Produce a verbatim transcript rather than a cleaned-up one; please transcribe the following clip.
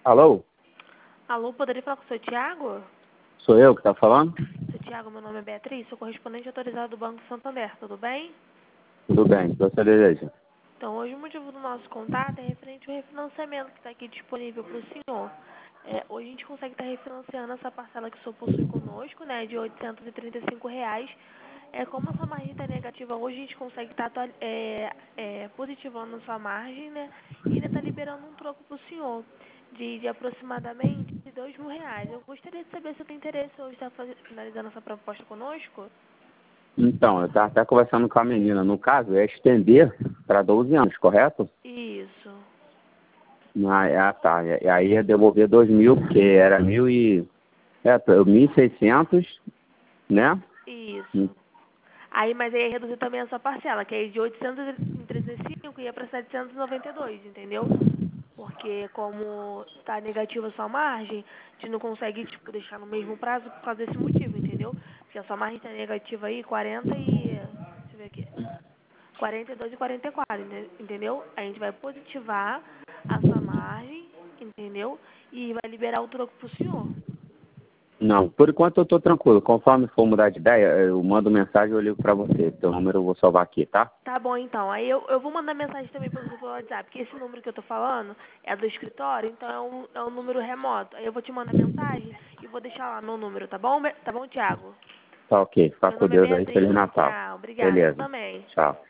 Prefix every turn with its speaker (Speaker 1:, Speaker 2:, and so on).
Speaker 1: Alô?
Speaker 2: Alô, poderia falar com o seu Tiago?
Speaker 1: Sou eu que tá falando?
Speaker 2: Seu Tiago, meu nome é Beatriz, sou correspondente autorizado do Banco Santander, tudo bem?
Speaker 1: Tudo bem, você deseja?
Speaker 2: Então, hoje o motivo do nosso contato é referente ao refinanciamento que está aqui disponível para o senhor. É, hoje a gente consegue estar refinanciando essa parcela que o senhor possui conosco, né, de oitocentos e trinta e cinco reais. É, como a sua margem está negativa, hoje a gente consegue estar atua- é, é, positivando a sua margem, né, e ainda está liberando um troco para o senhor de, de aproximadamente dois mil reais. Eu gostaria de saber se tem interesse hoje estar faz- finalizando essa proposta conosco.
Speaker 1: Então, eu estava até conversando com a menina. No caso, é estender para doze anos, correto?
Speaker 2: Isso,
Speaker 1: Ah, ah, tá. E aí é devolver dois mil, porque era mil e... É, mil e seiscentos, né?
Speaker 2: isso. Aí, mas aí reduzir também a sua parcela, que é de oitocentos e trinta e cinco ia para setecentos e noventa e dois, entendeu? Porque como está negativa a sua margem, a gente não consegue, tipo, deixar no mesmo prazo por causa desse motivo, entendeu? Porque a sua margem está negativa aí, quarenta e... Deixa eu ver aqui. quarenta e dois e quarenta e quatro, ente- entendeu? A gente vai positivar a sua margem, entendeu? E vai liberar o troco pro senhor.
Speaker 1: Não, por enquanto eu tô tranquilo. Conforme for mudar de ideia, eu mando mensagem e eu ligo para você. Teu número eu vou salvar aqui, tá?
Speaker 2: Tá bom, então. Aí eu, eu vou mandar mensagem também pra você pelo WhatsApp, porque esse número que eu tô falando é do escritório, então é um, é um número remoto. Aí eu vou te mandar mensagem e vou deixar lá meu número, tá bom? Be- Tá bom, Thiago?
Speaker 1: Tá ok. Fica
Speaker 2: Meu
Speaker 1: com
Speaker 2: nome é
Speaker 1: Deus aí. Feliz
Speaker 2: Beatriz.
Speaker 1: Natal.
Speaker 2: Tchau. Obrigada. Você
Speaker 1: Beleza.
Speaker 2: também.
Speaker 1: Tchau.